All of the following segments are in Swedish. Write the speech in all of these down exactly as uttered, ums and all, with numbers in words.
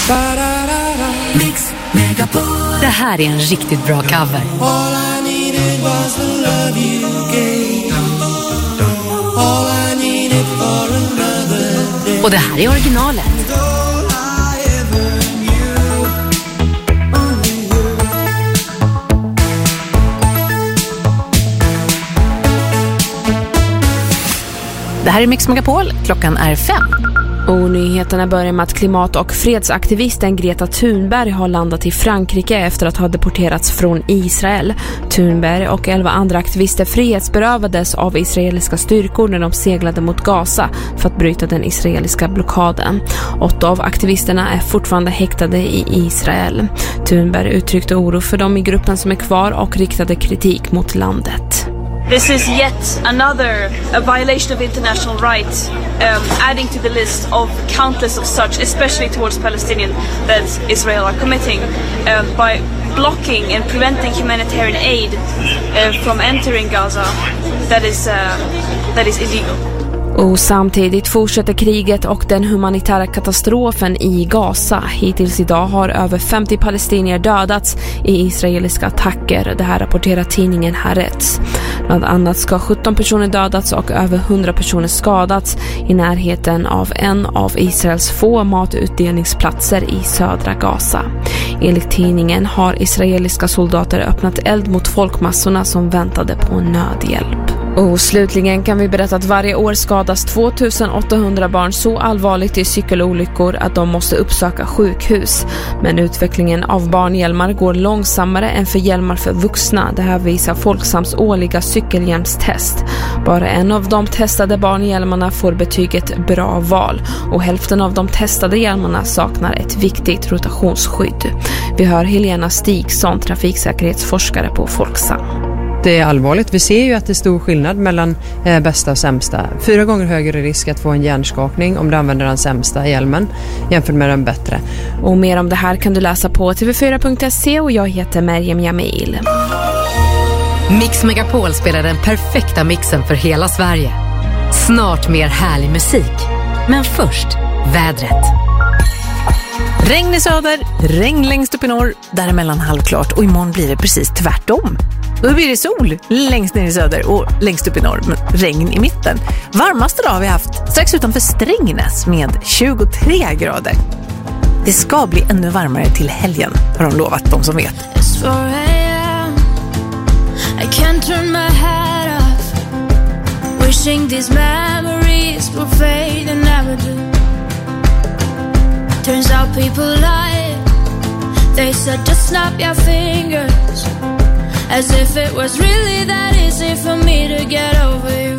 Mix Megapol. Det här är en riktigt bra cover. All I needed was the love you gave. All I needed for another day. Och det här är originalet. Det här är Mix Megapol, klockan är fem. Och nyheterna börjar med att klimat- och fredsaktivisten Greta Thunberg har landat i Frankrike efter att ha deporterats från Israel. Thunberg och elva andra aktivister frihetsberövades av israeliska styrkor när de seglade mot Gaza för att bryta den israeliska blockaden. Åtta av aktivisterna är fortfarande häktade i Israel. Thunberg uttryckte oro för dem i gruppen som är kvar och riktade kritik mot landet. This is yet another a violation of international rights, um, adding to the list of countless of such, especially towards Palestinians, that Israel are committing um, by blocking and preventing humanitarian aid uh, from entering Gaza. That is, uh, that is illegal. Och samtidigt fortsätter kriget och den humanitära katastrofen i Gaza. Hittills idag har över femtio palestinier dödats i israeliska attacker. Det här rapporterar tidningen Haaretz. Bland annat ska sjutton personer dödats och över hundra personer skadats i närheten av en av Israels få matutdelningsplatser i södra Gaza. Enligt tidningen har israeliska soldater öppnat eld mot folkmassorna som väntade på nödhjälp. Och slutligen kan vi berätta att varje år skadas tvåtusen åttahundra barn så allvarligt i cykelolyckor att de måste uppsöka sjukhus. Men utvecklingen av barnhjälmar går långsammare än för hjälmar för vuxna. Det här visar Folksams årliga cykelhjälmstest. Bara en av de testade barnhjälmarna får betyget bra val och hälften av de testade hjälmarna saknar ett viktigt rotationsskydd. Vi hör Helena Stigson, trafiksäkerhetsforskare på Folksam. Det är allvarligt. Vi ser ju att det är stor skillnad mellan eh, bästa och sämsta. Fyra gånger högre risk att få en hjärnskakning om du använder den sämsta hjälmen jämfört med den bättre. Och mer om det här kan du läsa på t v fyra punkt se och jag heter Merjem Jamil. Mix Megapol spelar den perfekta mixen för hela Sverige. Snart mer härlig musik. Men först, vädret. Regn i söder, regn längst upp i norr, däremellan halvklart och imorgon blir det precis tvärtom. Då blir det sol längst ner i söder och längst upp i norr, men regn i mitten. Varmaste dag har vi haft strax utanför Strängnäs med tjugotre grader. Det ska bli ännu varmare till helgen, har de lovat, de som vet. I can't turn my head off, wishing these memories will fade and never do. Turns out people lie. They said just snap your fingers, as if it was really that easy for me to get over you.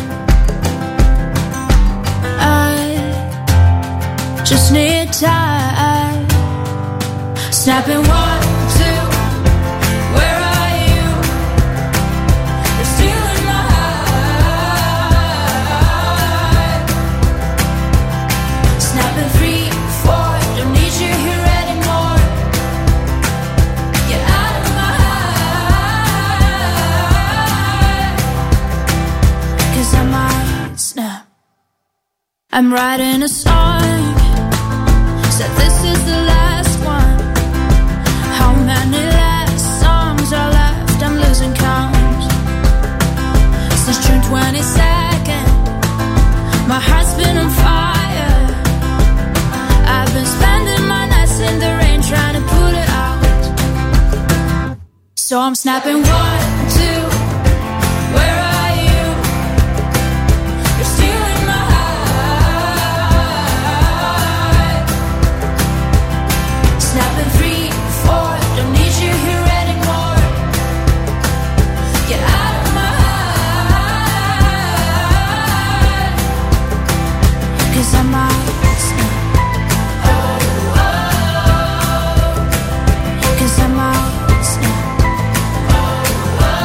I just need time. Snapping one, two, where are you? You're still in my heart. Snapping three, four, don't need you here anymore. Get out of my heart, 'cause I might snap. I'm writing a song, said this is the last one. How many last songs are left? I'm losing count. Since June twenty-second, my heart's been on fire. I've been spending my nights in the rain trying to put it out. So I'm snapping one, two, where are you? You're still in my heart. Snapping three, four, don't need you here anymore. Get out of my heart, 'cause I might snap. Oh, oh, 'cause I might snap. Oh, oh.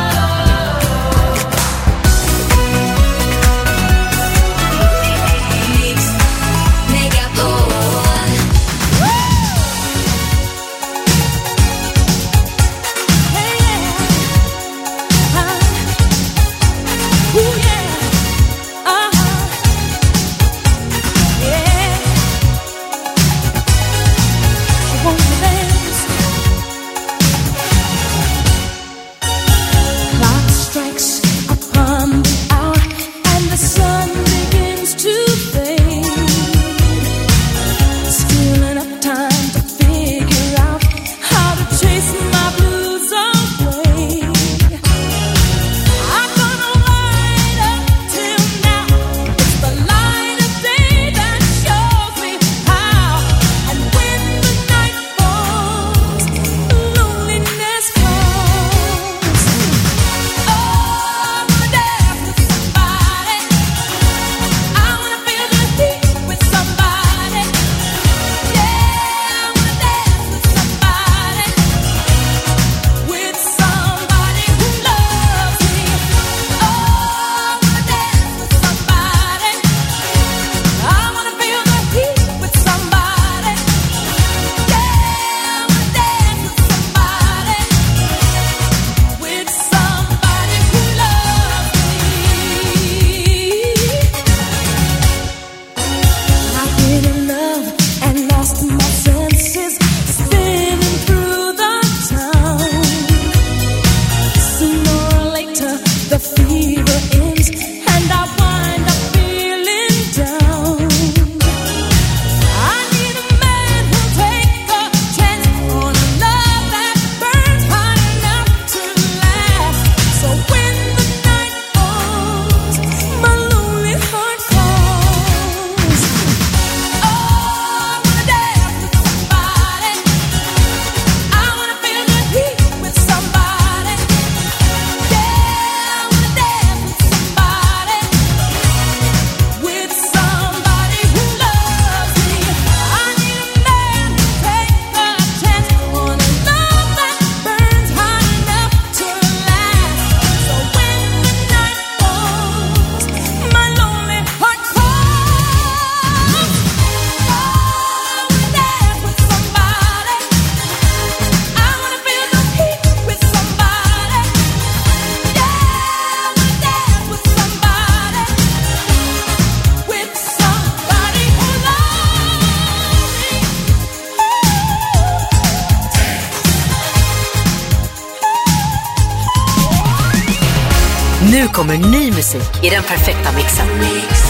Nu kommer ny musik i den perfekta mixen. Mix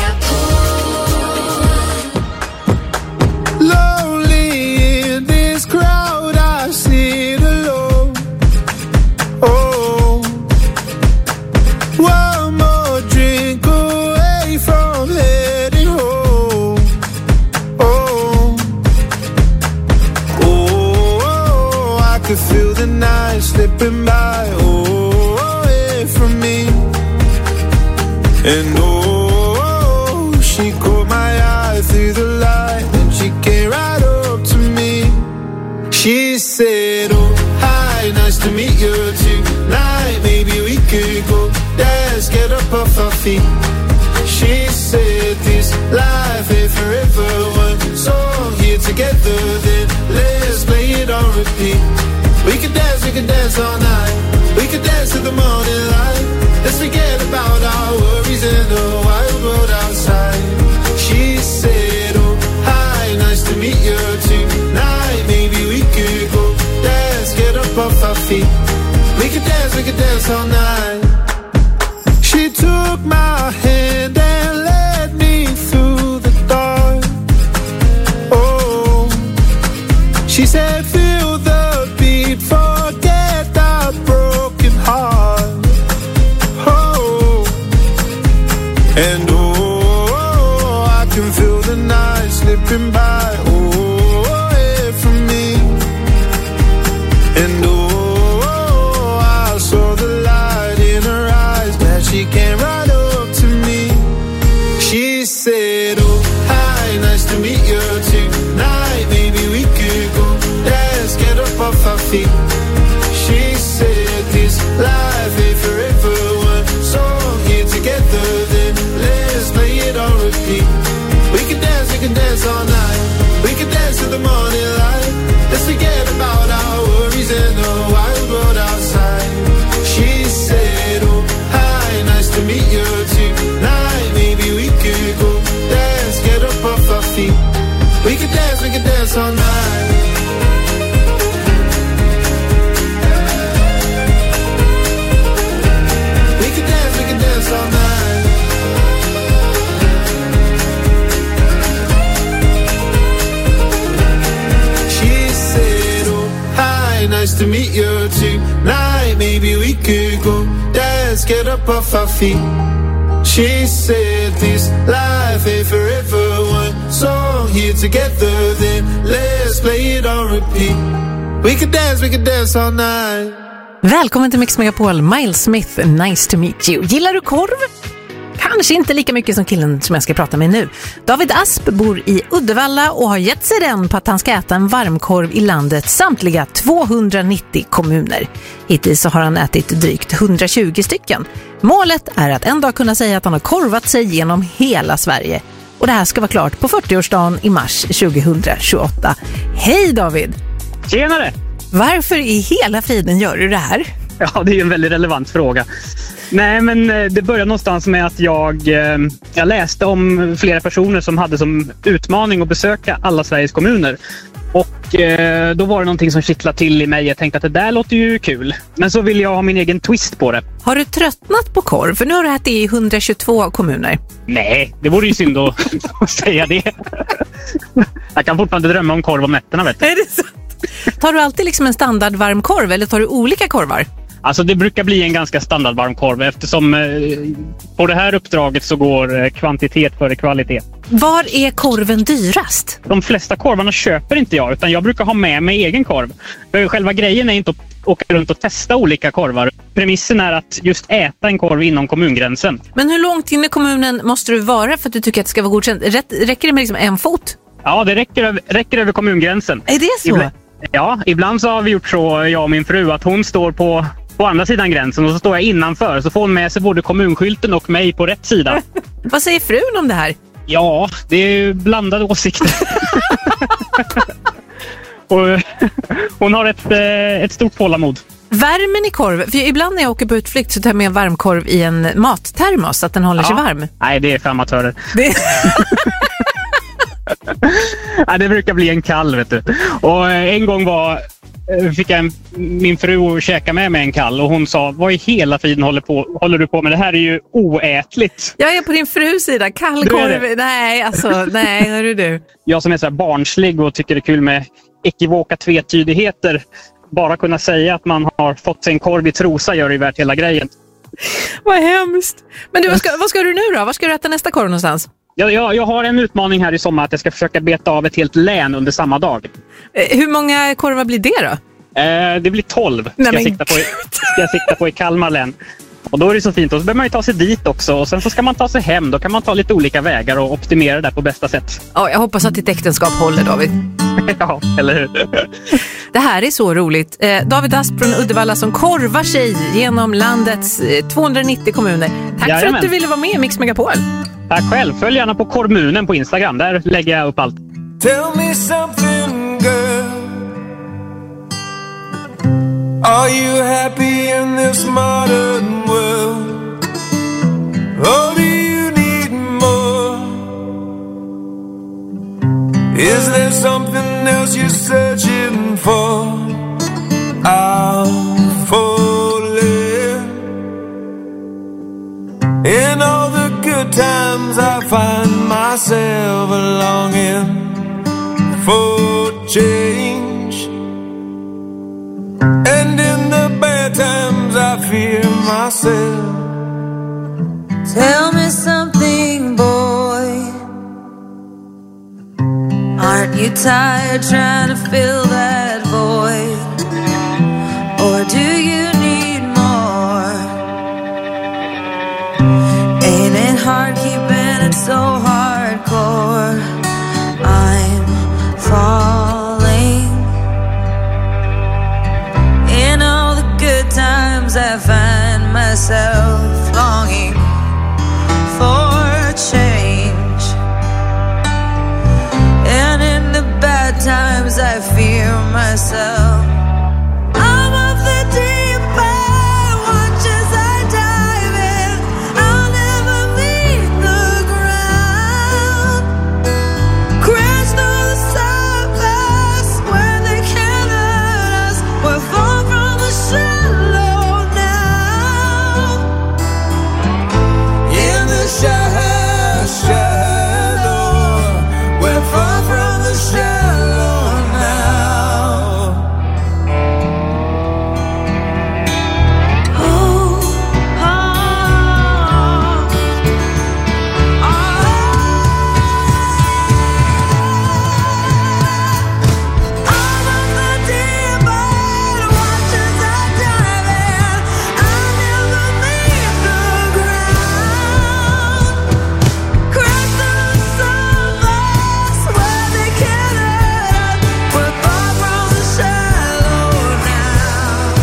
Lonely in this crowd, I sit alone. Oh, one more drink away from heading home. Oh, oh, I could feel the night slipping by. Oh, away from me. And oh, she caught my eye through the light, and she came right up to me. She said, oh, hi, nice to meet you tonight. Maybe we could go dance, get up off our feet. She said, this life ain't forever. One song here together, then let's play it on repeat. We could dance, we could dance all night. We could dance to the morning light. Let's forget about our worries in the wild world outside. She said, oh, hi, nice to meet you tonight. Maybe we could go dance, get up off our feet. We could dance, we could dance all night. She took my hand and led me through the dark. Oh, she said, feel the beat, forget the broken heart. And oh, I can feel the night slipping by, oh, away from me. And oh, I saw the light in her eyes, that she came right up to me. She said, oh, hi, nice to meet you tonight. Maybe we could go dance, get up off our feet. She said, this life ain't forever. One song here together, then let's play it on repeat. We can dance, we can dance all night. We can dance to the morning light. Let's forget about our worries in the wild world outside. She said, oh, hi, nice to meet you tonight. Maybe we could go dance, get up off our feet. We can dance, we can dance all night. We can dance, we can dance all night. She said, oh, hi, nice to meet you tonight. Maybe we could go dance, get up off our feet. She said, this life ain't forever. One song here together, then let's play it on repeat. We could dance, we could dance all night. Välkommen till Mix Megapol, Miles Smith, nice to meet you. Gillar du korv? Kanske inte lika mycket som killen som jag ska prata med nu. David Asp bor i Uddevalla och har gett sig den på att han ska äta en varmkorv i landets samtliga tvåhundranittio kommuner. Hittills så har han ätit drygt hundratjugo stycken. Målet är att en dag kunna säga att han har korvat sig genom hela Sverige. Och det här ska vara klart på fyrtioårsdagen i mars tjugohundratjugoåtta. Hej David! Tjenare! Varför i hela friden gör du det här? Ja, det är ju en väldigt relevant fråga. Nej, men det började någonstans med att jag, jag läste om flera personer som hade som utmaning att besöka alla Sveriges kommuner. Och eh, då var det någonting som kittlade till i mig. Jag tänkte att det där låter ju kul. Men så vill jag ha min egen twist på det. Har du tröttnat på korv? För nu har du ätit i hundratjugotvå kommuner. Nej, det vore ju synd att säga det. Jag kan fortfarande drömma om korv om nätterna, vet du. Är det så? Tar du alltid liksom en standard varm korv eller tar du olika korvar? Alltså det brukar bli en ganska standardvarm korv eftersom eh, på det här uppdraget så går eh, kvantitet före kvalitet. Var är korven dyrast? De flesta korvarna köper inte jag utan jag brukar ha med mig egen korv. För själva grejen är inte att åka runt och testa olika korvar. Premissen är att just äta en korv inom kommungränsen. Men hur långt in i kommunen måste du vara för att du tycker att det ska vara godkänt? Räcker det med liksom en fot? Ja, det räcker, räcker över kommungränsen. Är det så? Ibland, ja, ibland så har vi gjort så, jag och min fru, att hon står på... på andra sidan gränsen och så står jag innanför så får hon med sig både kommunskylten och mig på rätt sida. Vad säger frun om det här? Ja, det är ju blandade åsikter. och, hon har ett, ett stort tålamod. Värmen i korv, för ibland när jag åker på utflykt så tar jag med varmkorv i en mattermos så att den håller ja. sig varm. Nej, det är för amatörer. Det... Nej, det brukar bli en kall, vet du. Och en gång var fick jag en, min fru att käka med mig en kall och hon sa, vad i hela tiden håller, på, håller du på med? Det här är ju oätligt. Jag är på din frus sida. Kallkorv. Nej, alltså, nej, hör du du. Jag som är så här barnslig och tycker det är kul med ekivoka tvetydigheter. Bara kunna säga att man har fått sig en korv i trosa gör ju värt hela grejen. Vad hemskt. Men du, vad ska, vad ska du nu då? Var ska du äta nästa korv någonstans? Jag, jag, jag har en utmaning här i sommar att jag ska försöka beta av ett helt län under samma dag. Eh, hur många korvar blir det då? Eh, det blir tolv. Ska, Nej, jag sikta på i, ska jag sikta på i Kalmar län. Och då är det så fint. Och så behöver man ju ta sig dit också. Och sen så ska man ta sig hem. Då kan man ta lite olika vägar och optimera det på bästa sätt. Ja, jag hoppas att ditt äktenskap håller, David. Ja, eller hur? Det här är så roligt. Eh, David Asp från Uddevalla som korvar sig genom landets eh, tvåhundranittio kommuner. Tack Jajamän. för att du ville vara med i Mix Megapol. Tack själv. Följ gärna på Korvmunen på Instagram. Där lägger jag upp allt. Tell me something, girl. Are you happy in this modern world? Or do you need more? Is there something else you're searching for? I'm falling. In all the good times I find myself longing for change. And in the bad times I fear myself. Tell me something, boy. Aren't you tired trying to fill that void? Or do you need more? Ain't it hard keeping it so hardcore? I'm falling. In all the good times I find myself longing for change. And in the bad times I fear myself. I'm of the deep end, watch as I dive in. I'll never meet the ground. Crash through the surface where they can't hurt us. We're far from the shallow now. In the shallow, shallow, we're far from the shallow now. Oh, oh, oh. I'm of the deep end, watch as I dive in. I'll never meet the ground. Crash through the surface where they can't hurt us. We're far from the shallow now.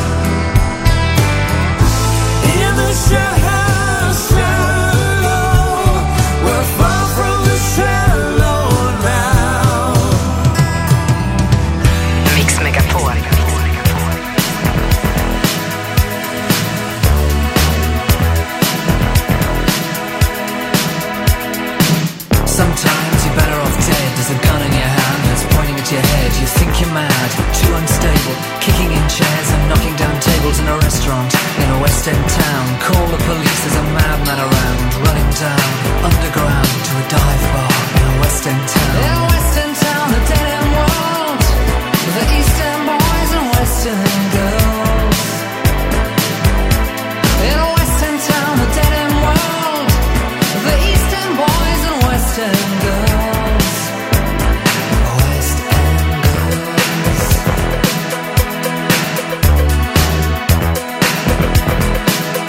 In the shallow, shallow, we're far from the shallow now. Mix Megapol. Sometimes you're better off dead. There's a gun in your hand that's pointing at your head. You think you're mad, too unstable, kicking in chairs and knocking down tables in a restaurant in a West End town. Call the police, there's a madman around, running down underground to a dive bar in a West End town. In a West End town, a dead end world, the East End boys and West End girls. In a West End town, a dead end world, the East End boys and West End girls. West End girls.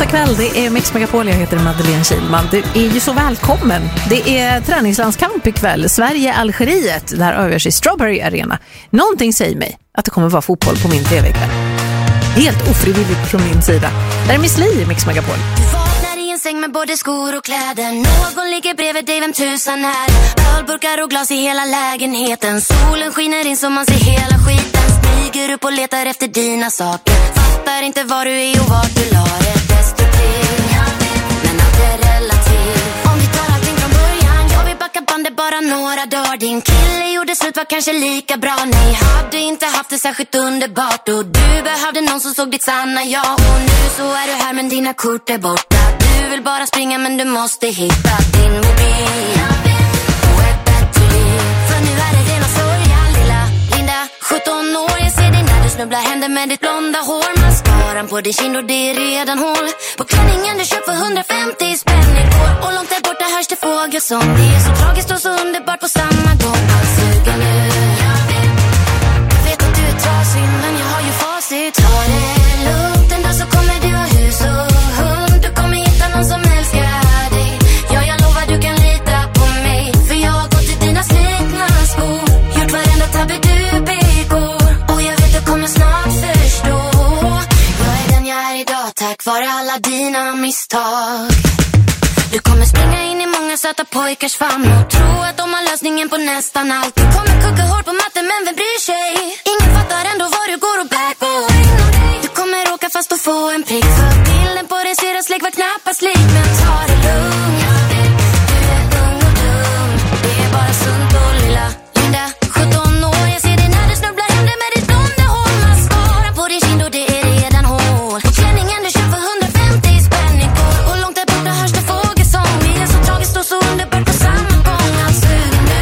onsdag kväll, det är Mix Megapol, jag heter Madeleine Kilman. Du är ju så välkommen. Det är träningslandskamp ikväll, Sverige-Algeriet, där avgörs i Strawberry Arena. Någonting säger mig att det kommer vara fotboll på min tv ikväll. Helt ofrivilligt från min sida. Där är Miss Li i Mix Megapol. En säng med både skor och kläder. Någon ligger bredvid dig, vem tusan är. Ölburkar och glas i hela lägenheten. Solen skiner in så man ser hela skiten. Smyger upp och letar efter dina saker. Fattar inte var du är och vart du la det. Destruktiv, men allt är relativt. Om vi tar allting från början, jag vill backa bandet bara några dagar. Din kille gjorde slut, var kanske lika bra. Ni hade inte haft det särskilt underbart. Och du behövde någon som såg ditt sanna jag. Och nu så är du här men dina kort är borta. Du vill bara springa men du måste hitta din mobil och ett bättre liv. För nu är det rena sorgen, lilla Linda, sjutton år. Jag ser dig när du snubblar händer med ditt blonda hår. Mascaran på din kind och det är redan hål på klänningen du köpt för hundrafemtio spänn igår. Och långt där borta hörs det fågelsång. Det är så tragiskt och så underbart på samma gång. Allt suger nu. Jag vet att du är trasig men jag har ju facit. Ta det lugnt, en dag så kommer du ha hus och hund. Du kommer hitta någon som älskar dig. Ja, jag lovar du kan lita på mig. För jag har gått i dina slitna skor. Gjort varenda tabbe du begår. Och jag vet du kommer snart förstå. Jag är den jag är idag tack vare alla dina misstag. Du kommer springa in i många söta pojkars famn och tro att de har lösningen på nästan allt. Du kommer kucka hårt på matten men vem bryr sig? Ingen fattar ändå var du går och bär på. Du kommer åka fast och få en prick. För bilden på din syra släck var knappast lik. Men ta det lugnt. Du är ung och dum. Det är bara sunt och lilla Linda, sjutton år. Jag ser dig när du snubblar händer med ditt blonda hår. Mascara på din kind och det är redan hål på klänningen du köpt för hundrafemtio spänn igår. Och långt där borta hörs det fågelsång. Det är så tragiskt och så underbart på samma gång. Allt suger nu.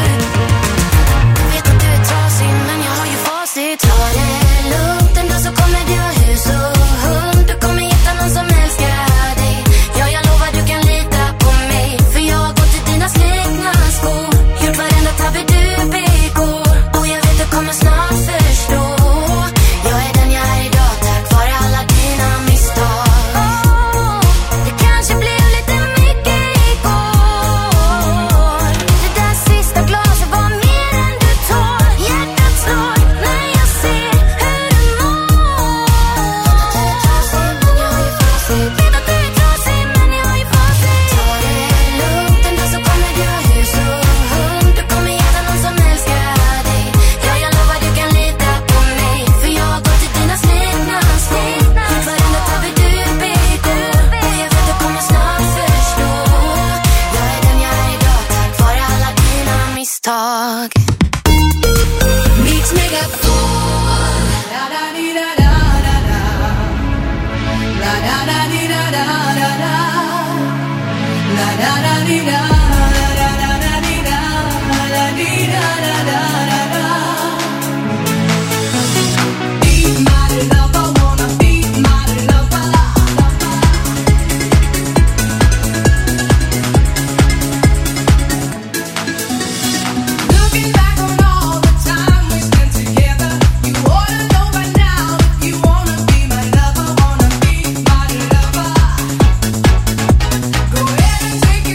Jag vet att du är trasig men jag har ju facit. Ta det lugnt, en dag så kommer du ha hus och hund. Du kommer hitta någon som älskar dig. Ja, jag lovar du kan lita på mig. För jag har gått i dina slitna skor. Gjort varenda tabbe du begår. Och jag vet du kommer snart förstå. Jag är den jag är idag tack vare alla dina misstag. Oh, det kanske blev lite mycket igår. Det där sista glaset var mer än du tål. Hjärtat slår när jag ser hur du mår. Vet att du är trasig men jag har ju facit. Ta det lugnt, en dag så kommer du ha hus och hund. Du kommer hitta någon som älskar dig. Ja, jag lovar du kan lita på mig. För jag har gått i dina slitna steg. Gjort varenda tabbe du begår. Och jag vet du kommer snart förstå. Jag är den jag är idag tack vare alla dina misstag. Mix Megapol. La da di da da da da. La da da di da da da da. La da da di da da da da di da. La di da da da da da. Be my lover, wanna be my lover. Looking back on all the time we spent together, you ought to know by now if you wanna be my lover, wanna be my lover. Go ahead and take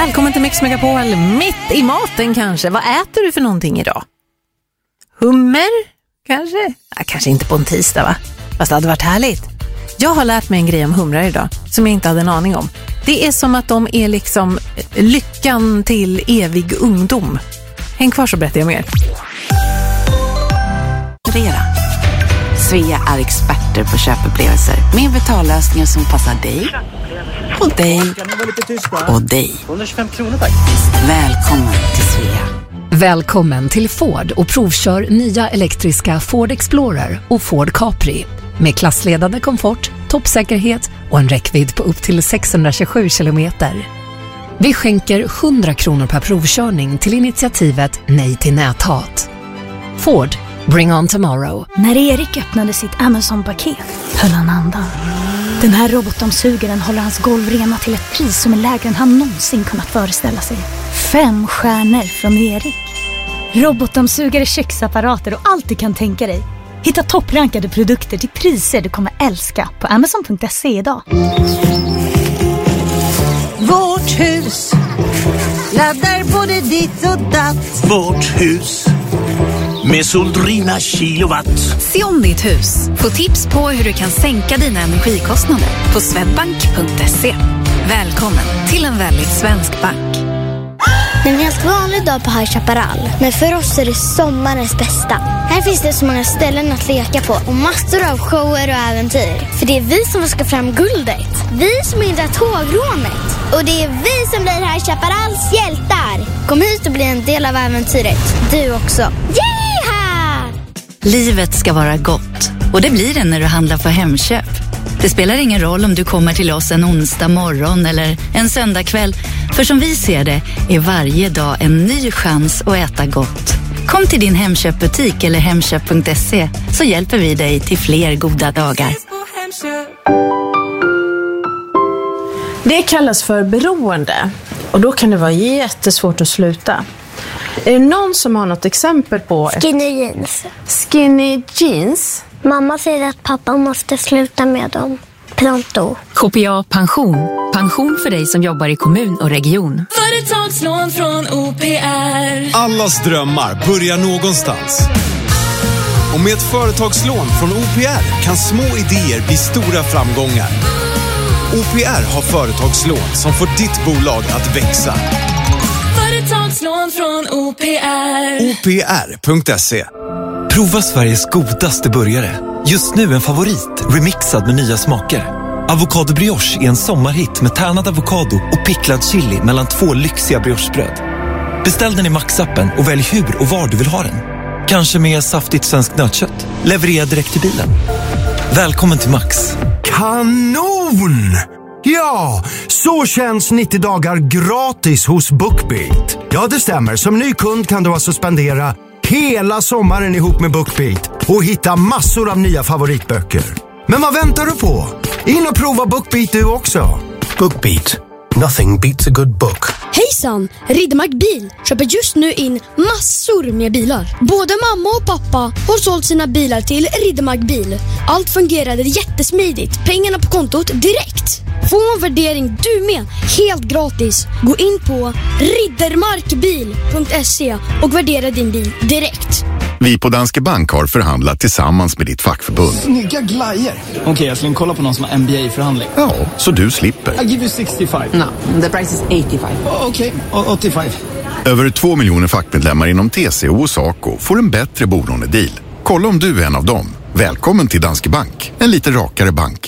Välkommen till Mix Megapol, mitt i maten kanske. Vad äter du för någonting idag? Hummer? Kanske? Ja, kanske inte på en tisdag, va? Fast det hade varit härligt. Jag har lärt mig en grej om humrar idag som jag inte hade en aning om. Det är som att de är liksom lyckan till evig ungdom. Häng kvar så berättar jag mer. Svea är experter på köpupplevelser med betallösningar som passar dig och dig och dig. Välkommen till Svea. Välkommen till Ford och provkör nya elektriska Ford Explorer och Ford Capri. Med klassledande komfort, toppsäkerhet och en räckvidd på upp till sexhundratjugosju kilometer. Vi skänker hundra kronor per provkörning till initiativet Nej till näthat. Ford, bring on tomorrow. När Erik öppnade sitt Amazon-paket höll han andan. Den här robotdammsugaren håller hans golv rena till ett pris som är lägre än han någonsin kunnat föreställa sig. Fem stjärnor från Erik. Robotdammsugare, köksapparater och allt du kan tänka dig. Hitta topprankade produkter till priser du kommer älska på amazon punkt se idag. Vårt hus laddar både ditt och datt. Vårt hus med Soldrina kilowatt. Se om ditt hus. Få tips på hur du kan sänka dina energikostnader på swedbank punkt se. Välkommen till en väldigt svensk bank. Det är en helt vanlig dag på High Chaparral. Men för oss är det sommarens bästa. Här finns det så många ställen att leka på och massor av shower och äventyr. För det är vi som ska fram guldet. Vi som hindrar tågrånet. Och det är vi som blir High Chaparrals hjältar. Kom hit och bli en del av äventyret. Du också. Yeeha! Livet ska vara gott. Och det blir det när du handlar på Hemköp. Det spelar ingen roll om du kommer till oss en onsdag morgon eller en söndag kväll. För som vi ser det är varje dag en ny chans att äta gott. Kom till din Hemköpbutik eller hemköp punkt se så hjälper vi dig till fler goda dagar. Det kallas för beroende och då kan det vara jättesvårt att sluta. Är det någon som har något exempel på... Skinny jeans. Skinny jeans? Mamma säger att pappa måste sluta med dem. Pronto. K P A Pension. Pension för dig som jobbar i kommun och region. Företagslån från O P R. Allas drömmar börjar någonstans. Och med ett företagslån från O P R kan små idéer bli stora framgångar. O P R har företagslån som får ditt bolag att växa. Företagslån från O P R. O P R punkt se. Prova Sveriges godaste burgare. Just nu en favorit, remixad med nya smaker. Avocado brioche är en sommarhit med tärnad avokado och picklad chili mellan två lyxiga briochebröd. Beställ den i Max-appen och välj hur och var du vill ha den. Kanske med saftigt svenskt nötkött. Leverera direkt till bilen. Välkommen till Max. Kanon! Ja, så känns nittio dagar gratis hos BookBeat. Ja, det stämmer. Som ny kund kan du alltså spendera hela sommaren ihop med BookBeat och hitta massor av nya favoritböcker. Men vad väntar du på? In och prova BookBeat du också. BookBeat. Nothing beats a good book. Hejsan! Riddermark Bil köper just nu in massor med bilar. Både mamma och pappa har sålt sina bilar till Riddermark Bil. Allt fungerade jättesmidigt. Pengarna på kontot direkt. Få en värdering du med, helt gratis. Gå in på riddermarkbil punkt se och värdera din bil direkt. Vi på Danske Bank har förhandlat tillsammans med ditt fackförbund. Snygga glajer. Okej, okay, jag ska kolla på någon som har M B A-förhandling. Ja, så du slipper. I give you sextiofem. No, the price is eighty-five. Okej, okay, åttiofem. Över två miljoner fackmedlemmar inom T C O och SACO får en bättre bolånedeal. Kolla om du är en av dem. Välkommen till Danske Bank. En lite rakare bank.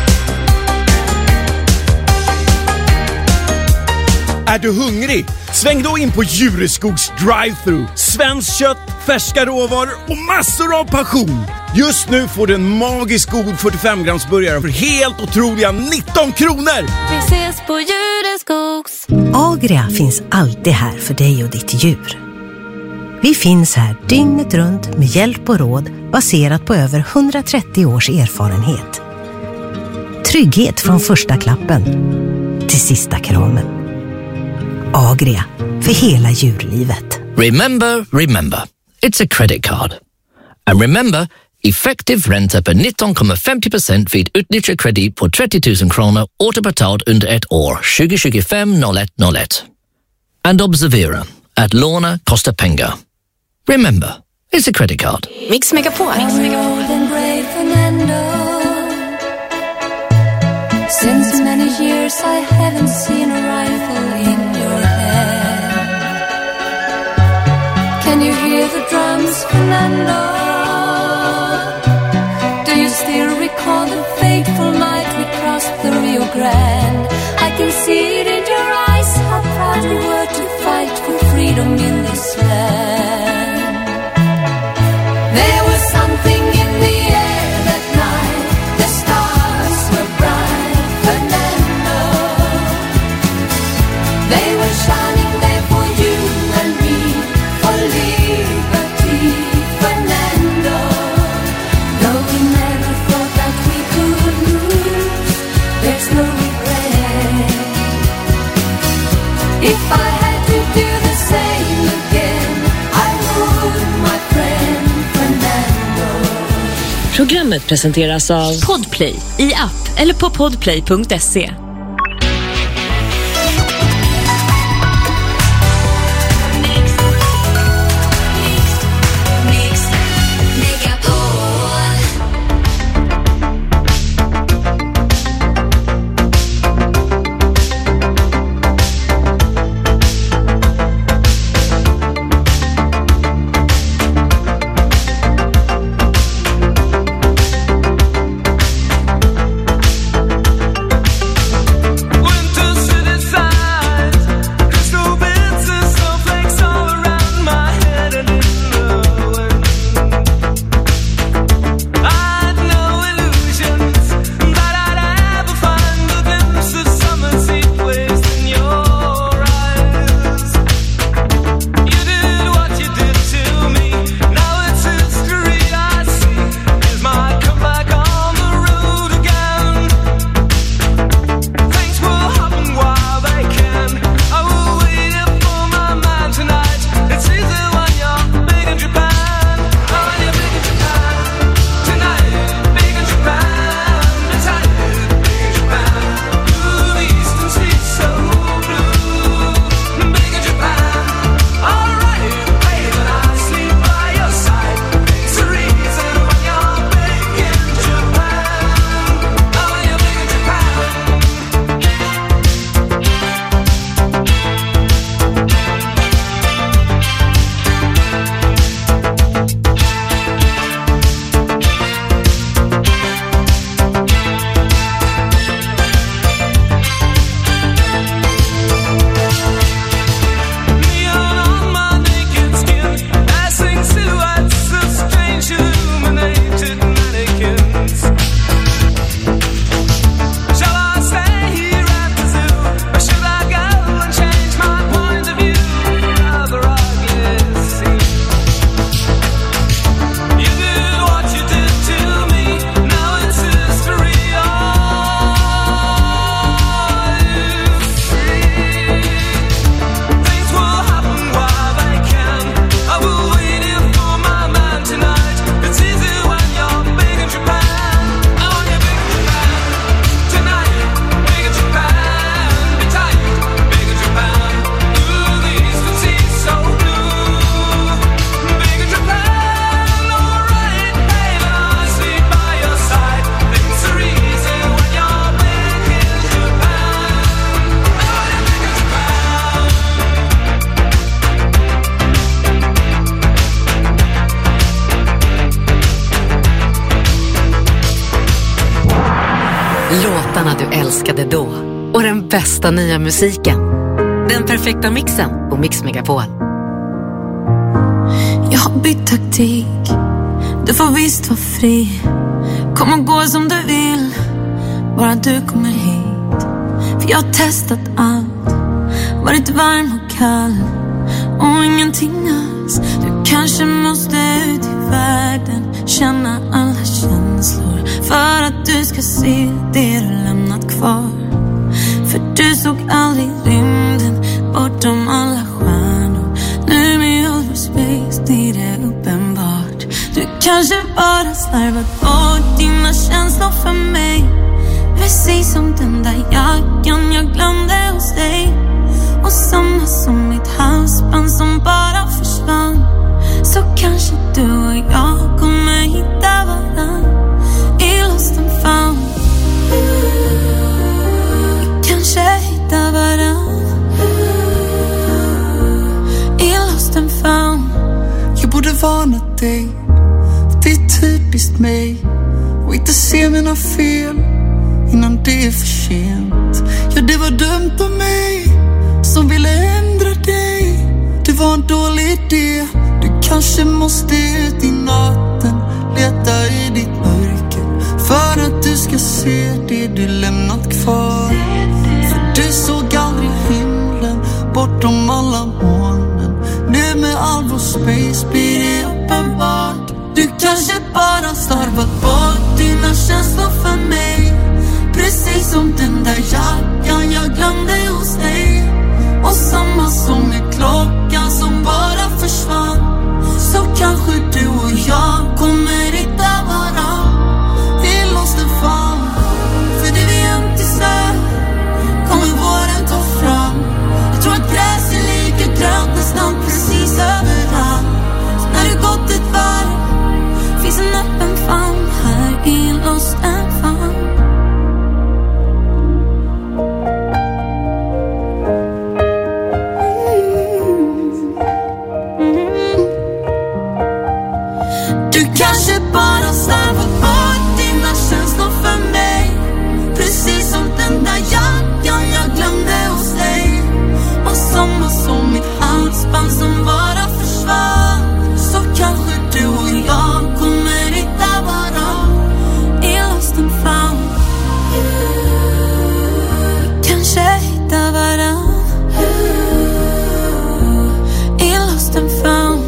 Är du hungrig? Sväng då in på Djureskogs drive-thru. Svenskt kött, färska råvaror och massor av passion. Just nu får du en magisk god fyrtiofem grams burgare för helt otroliga nitton kronor. Vi ses på Djureskogs. Agria finns alltid här för dig och ditt djur. Vi finns här dygnet runt med hjälp och råd baserat på över hundratrettio års erfarenhet. Trygghet från första klappen till sista kramen. Agria, för hela djurlivet. Remember, remember. It's a credit card. And remember, effektiv ränta på nitton komma femtio procent vid utnyttjad kredit på trettio tusen kronor återbetalt under ett år, tjugo tjugofem noll ett noll ett. And Observera at Lorna Costa Penga. Remember, it's a credit card. Mix Megapol. Mix Megapol. Since many years I haven't seen a rifle in your hand. Can you hear the drums, Fernando? Do you still recall the fateful night we crossed the Rio Grande? I can see it in your eyes, how proud you were to fight for freedom in this land. There was something in the air that night. The stars were bright, Fernando. They were shining there for you and me, for liberty, Fernando. Though we never thought that we could lose, there's no regret. If I had to do the same again, I would, my friend Fernando. Programmet presenteras av Podplay i app eller på podplay punkt se. Låtarna du älskade då och den bästa nya musiken. Den perfekta mixen på Mix Megapol. Jag har bytt taktik. Du får visst vara fri. Kom och gå som du vill, bara du kommer hit. För jag har testat allt, varit varm och kall och ingenting alls. Du kanske måste ut i världen, känna alla känslor, för att du ska se det du lämnat kvar. För du såg aldrig rymden bortom alla stjärnor. Nu med all vår space, det är det uppenbart. Du kanske bara slarvat bort dina känslor för mig, precis som den där jackan jag glömde hos dig. Och samma som mitt halsband som bara försvann. Så kanske du och jag kommer hitta varann i lost and found. Kanske hitta varann i lost and found. Jag borde varna dig, det är typiskt mig, och inte se mina fel innan det är för sent. Ja, det var dumt av mig som ville ändra dig. Det var en dålig idé. Du kanske måste ut i natten, leta i ditt mörker, för att du ska se det du lämnat kvar. För du såg aldrig himlen bortom alla molnen. Nu med all vår space blir det uppenbart. Du kanske bara starvat bort dina känslor för mig, precis som den där jackan jag glömde hos dig. Och samma som med klockan som bara försvann. Så kanske du och jag kommer hitta varann. Vi lost and found. För det vi gömt i snö kommer våren ta fram. Jag tror att gräs är lika grönt nästan precis överallt. Så när du gått ett varv finns en öppen famn här i lost and found. Kanske bara slarvat bort dina känslor för mig, precis som den där jackan jag glömde hos dig. Och samma som mitt halsband som bara försvann. Så kanske du och jag kommer hitta varann i lost and found. Kanske hitta varann i lost and found.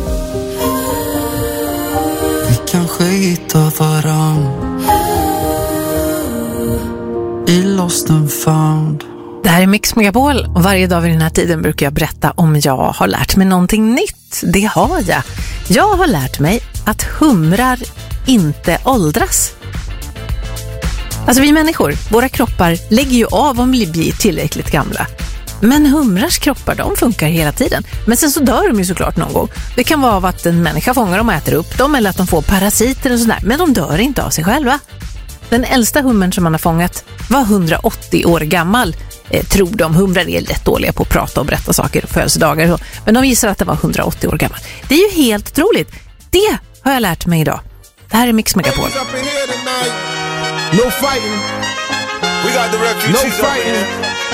Kanske hitta varann i lost and found. Det här är Mix Megapol och varje dag vid den här tiden brukar jag berätta om jag har lärt mig någonting nytt. Det har jag. Jag har lärt mig att humrar inte åldras. Alltså vi människor, våra kroppar lägger ju av om vi blir tillräckligt gamla. Men humrars kroppar, de funkar hela tiden. Men sen så dör de ju såklart någon gång. Det kan vara av att en människa fångar dem och äter upp dem, eller att de får parasiter och sådär. Men de dör inte av sig själva. Den äldsta hummern som man har fångat var hundraåttio år gammal. Eh, tror de, humrar är lätt dåliga på att prata och berätta saker och födelsedagar och så. Men de gissar att det var hundraåttio år gammal. Det är ju helt otroligt. Det har jag lärt mig idag. Det här är Mix Megapol. No fighting. We got the refugees. No fighting.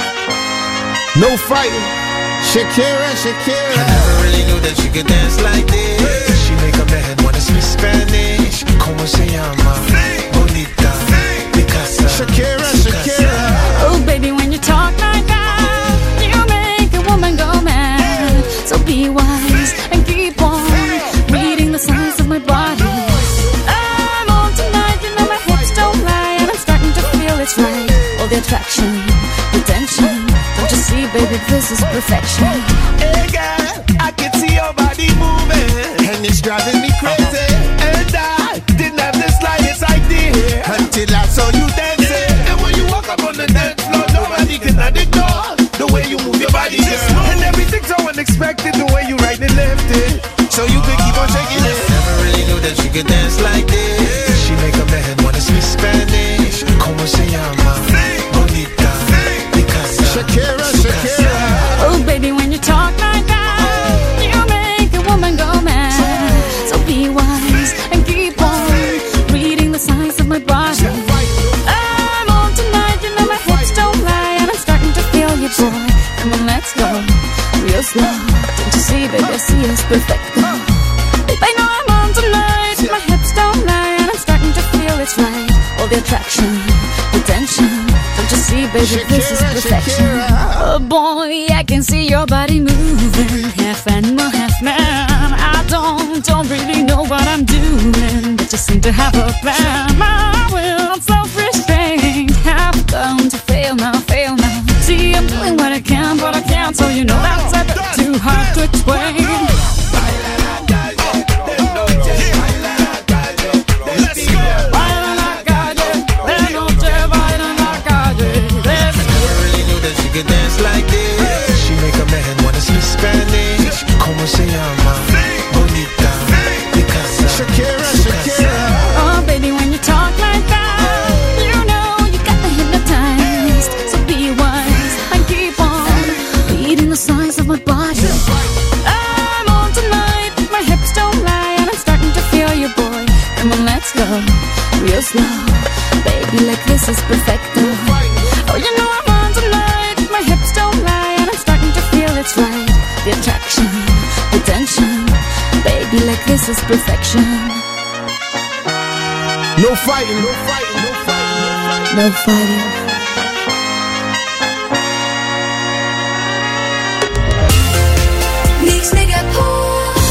No fighting. Shakira, Shakira. I never really knew that she could dance like this. She make up her head wanna speak Spanish. Como se llama? Bonita. Picasa. Shakira, Shakira. Oh baby, when you talk like that, you make a woman go mad. So be wise and keep on reading the signs of my body. I'm on tonight, you know my hips don't lie, and I'm starting to feel it's right. All the attraction, the tension. Don't you see, baby, this is perfection. Hey girl, I can see your body moving, and it's driving me crazy. And I didn't have the slightest idea until I saw you dancing. And when you walk up on the dance floor, nobody can ignore the way you move your body, girl. And everything's so unexpected, the way you right and left it, so you could keep on shaking it. Never really knew that she could dance like this. She make up her head wanna speak Spanish. Como se llama? Bonita. Shakira, Shakira. Oh baby, when you talk like that, you make a woman go mad. So be wise and keep on reading the signs of my body. I'm on tonight, you know my hips don't lie, and I'm starting to feel you, boy. Come on, let's go real slow. Don't you see, baby, I see it's perfect. I know I'm on tonight, my hips don't lie, and I'm starting to feel it's right. All the attraction, the tension. Don't you see, baby, this is perfection. Oh boy, I can see your body moving, half animal, half man. I don't, don't really know what I'm doing, but just seem to have a plan. My will, self-restraint, have come to fail now, fail now. See, I'm doing what I can, but I can't, so you know that's a bit too hard to explain. Like this, she make up her head is perfecto. Oh, you know I'm on tonight. My hips don't lie, and I'm starting to feel it's right. The attraction, the tension, baby, like this is perfection. No fighting, no fighting, no fighting, no fighting. No fighting. Mix Megapol.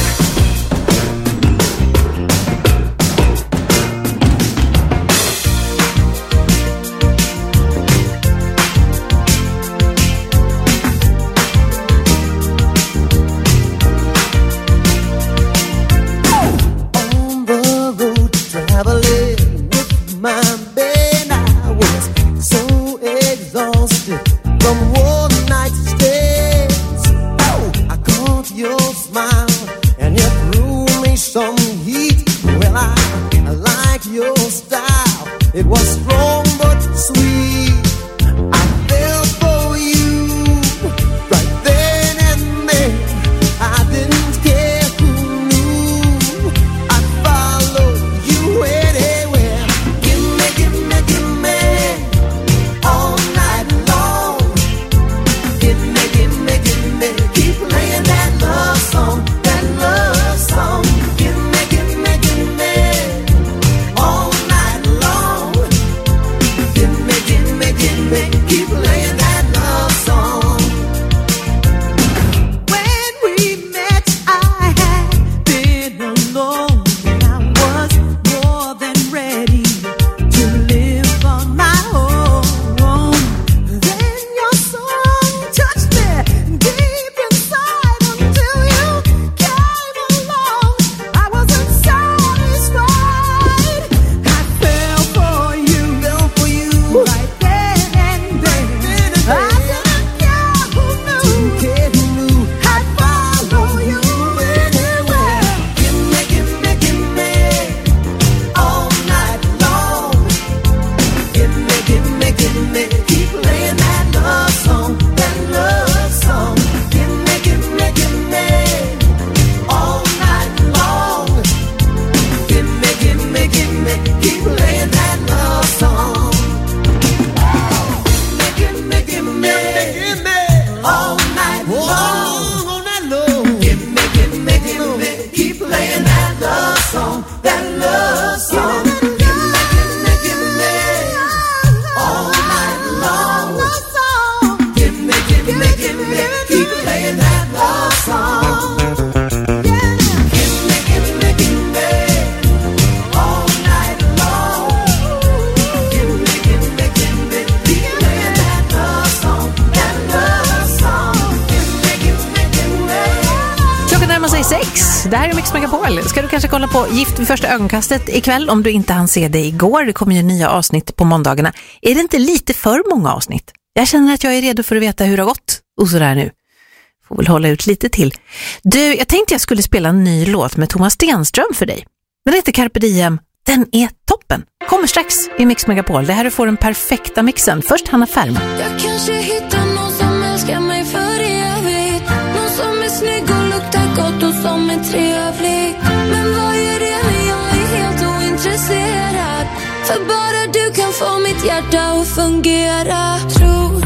Det här är Mix Megapol. Ska du kanske kolla på Gift vid första ögonkastet ikväll om du inte hann se det igår. Det kommer ju nya avsnitt på måndagarna. Är det inte lite för många avsnitt? Jag känner att jag är redo för att veta hur det har gått. Och sådär nu. Får väl hålla ut lite till. Du, jag tänkte jag skulle spela en ny låt med Thomas Stenström för dig. Den heter Carpe Diem. Den är toppen. Kommer strax i Mix Megapol. Det här är får den perfekta mixen. Först Hanna Färm. Jag kanske hittar någon som älskar mig för evigt. Någon som är snygg och luktar gott och som är trevlig. Men vad är det när jag är helt ointresserad? För bara du kan få mitt hjärta att fungera. Tror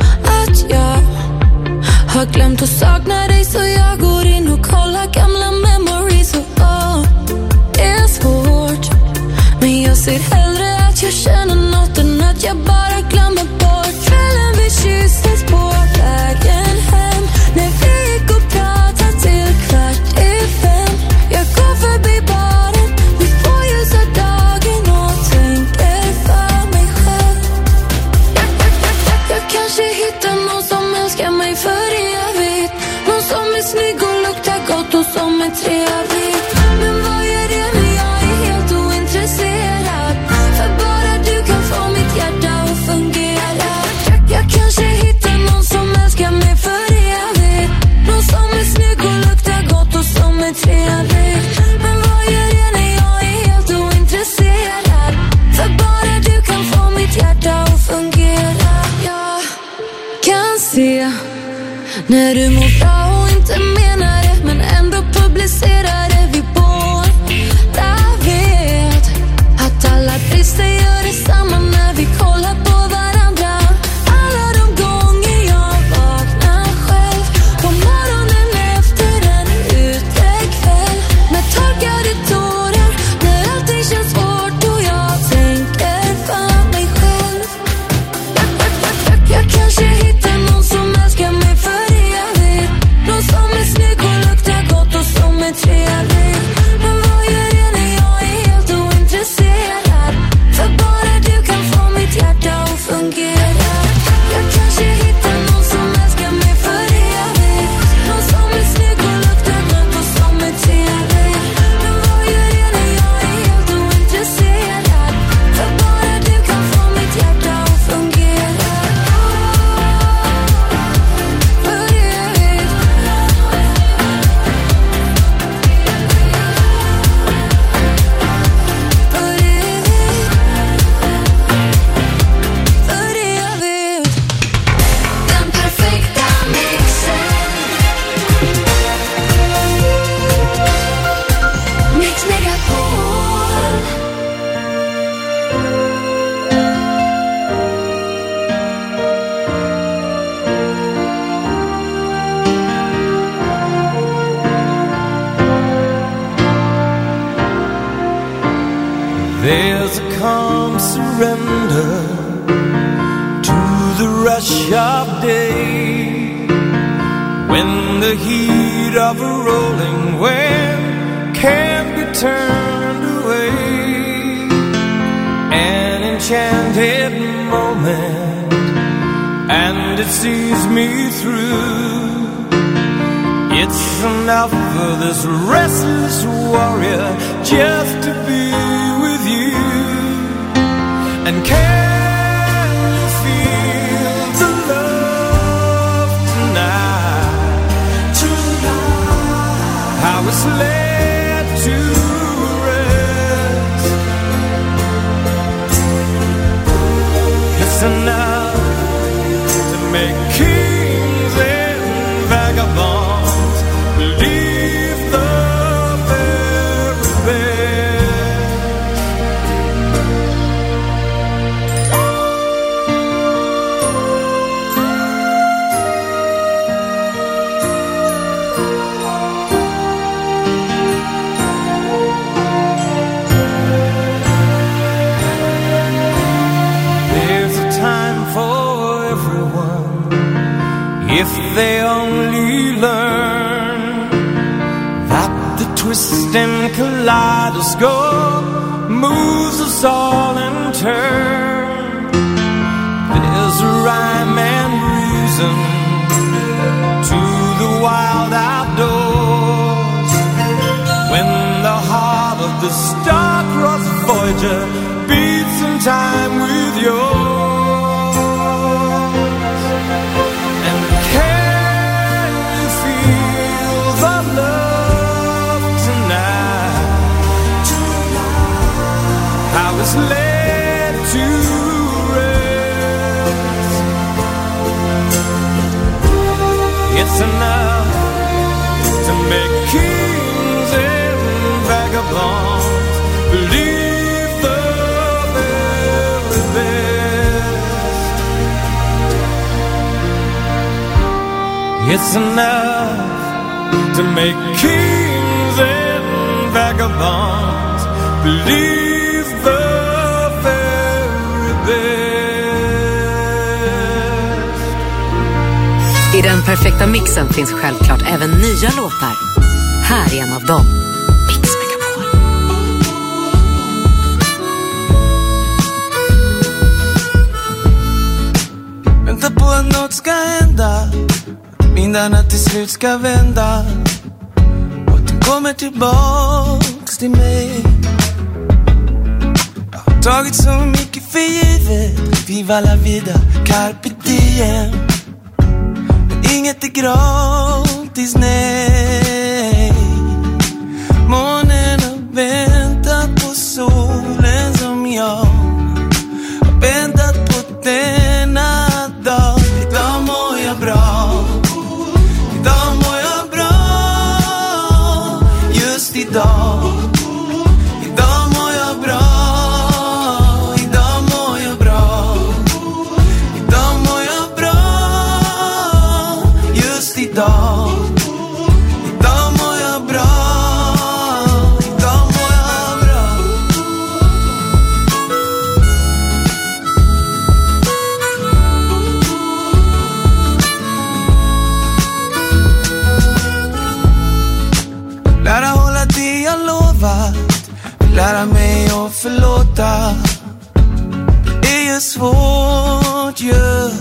att jag har glömt att sakna dig, så jag går in och kollar gamla memories. Och oh, det är svårt, men jag ser hellre att jag känner något än att jag bara glömmer bort. Kvällen vi kysstes på vägen hem, när vi gick och pratade till kvart i fem. Jag går förbi baren, vi får ljusa dagen och tänker för mig själv. Jag, jag, jag, jag, jag kanske hittar någon som älskar mig för evigt. Någon som är snygg och luktar gott och som är trevlig. Men vad är det när jag är helt ointresserad? För bara du kan få mitt hjärta att fungera. Jag, jag kanske hittar någon som älskar mig för evigt. Någon som är snygg och luktar gott och som är trevlig. Men vad är det när jag är helt ointresserad? För bara du kan få mitt hjärta att fungera. Jag kan se när du mår bra och inte menar det, men ändå publicerar det. Vi båda vet att alla brister gör detsamma när vi kollar There's a calm surrender to the rush of day, when the heat of a rolling wave can't be turned away. An enchanted moment, and it sees me through. It's enough for this restless warrior just to be with you. And can you feel the love tonight? Tonight, how it's laid to rest. It's enough to make kings and vagabonds if they only learn that the twisting kaleidoscope moves us all in turn. There's a rhyme and reason to the wild outdoors, when the heart of the star-crossed Voyager beats in time with yours. It's laid to rest. It's enough to make kings and vagabonds believe the very best. It's enough to make kings and vagabonds believe the I den perfekta mixen finns självklart även nya låtar. Här är en av dem. Mix Megapol. Vänta på att något ska hända, vindarna till slut ska vända och du kommer tillbaks till mig. Jag har tagit så mycket för givet, viva la vida, carpe diem. Inget är gratis, nej. Månen har väntat på solen som jag har väntat på denna dag. Idag mår jag bra, idag mår jag bra, just idag. Idag mår jag bra, idag mår jag bra, idag mår jag bra. Idag, idag mår jag bra, idag mår jag bra. Lära hålla det jag lovat, lära mig att förlåta. Det är ju svårt ju, yeah.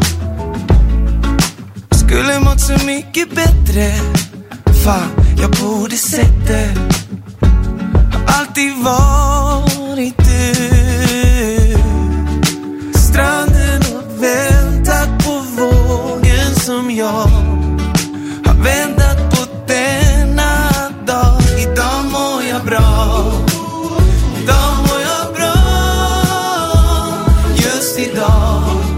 Skulle mått så mycket bättre, fan jag borde sett det. Har alltid varit du. Stranden och väntat på vågen som jag har väntat på denna dag. Idag mår jag bra, idag mår jag bra, just idag.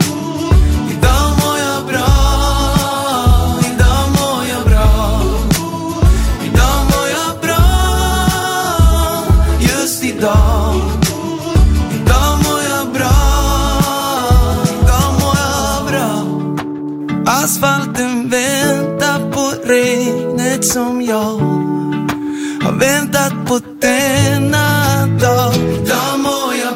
Asfalten väntar på regnet som jag har väntat på denna dag. Idag mår jag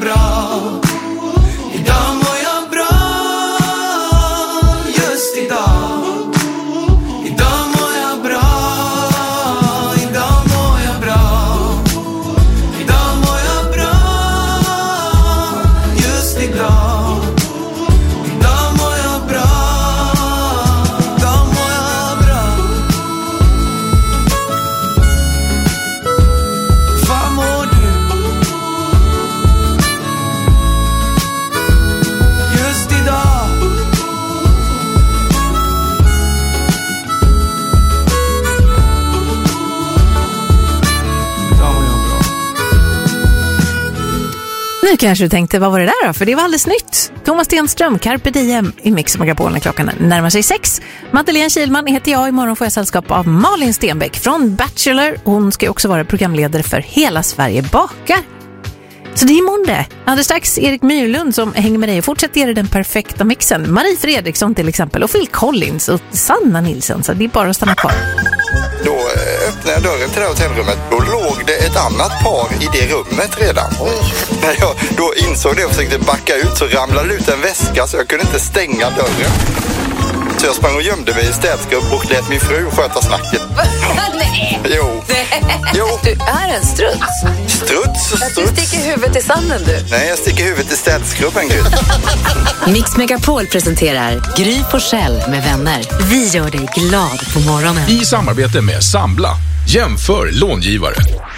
Nu kanske du tänkte, vad var det där då? För det var alldeles nytt. Thomas Stenström, Carpe Diem i Mix Megapol när klockan närmar sig sex. Madeleine Kilman heter jag. Imorgon får jag sällskap av Malin Stenbeck från Bachelor. Hon ska ju också vara programledare för Hela Sverige bakar. Så det är imorgon det. Alldeles strax Erik Myrlund som hänger med dig och fortsätter göra den perfekta mixen. Marie Fredriksson till exempel och Phil Collins och Sanna Nilsson. Så det är bara att stanna kvar. Då öppnade jag dörren till det hotellrummet. Då låg det ett annat par i det rummet redan. Oj. När jag då insåg det och försökte backa ut så ramlade det ut en väska så jag kunde inte stänga dörren. Så jag sprang och gömde mig i städskrubb och lät min fru sköta snacket. Nej! Jo. Jo. Du är en struts. Struts? Struts? Du sticker huvudet i sanden du. Nej, jag sticker huvudet i städskrubben, Gry. Mix Megapol presenterar Gry Forssell med vänner. Vi gör dig glad på morgonen. I samarbete med Sambla. Jämför långivare.